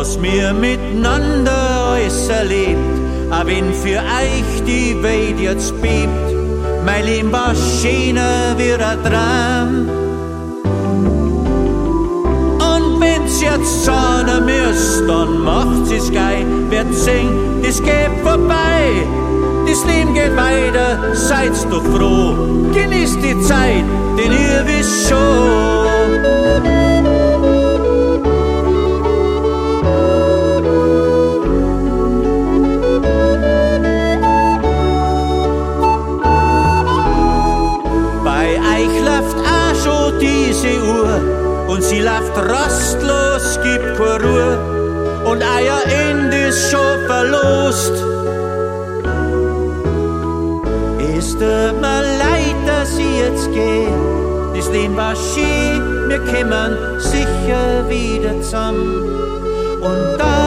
was mir miteinander alles erlebt, auch wenn für euch die Welt jetzt bebt. Mein Leben war schöner wie ein Traum. Und wenn's jetzt sein müsst, dann macht's es geil. Wird sehen, das geht vorbei. Das Leben geht weiter, seid doch froh. Genießt die Zeit, denn ihr wisst schon. Bei euch läuft auch schon diese Uhr und sie läuft rastlos, gibt keine Ruhe und euer Ende ist schon verlost. Es tut mir leid, dass ich jetzt geh. Das Leben war schön, wir kommen sicher wieder zusammen. Und da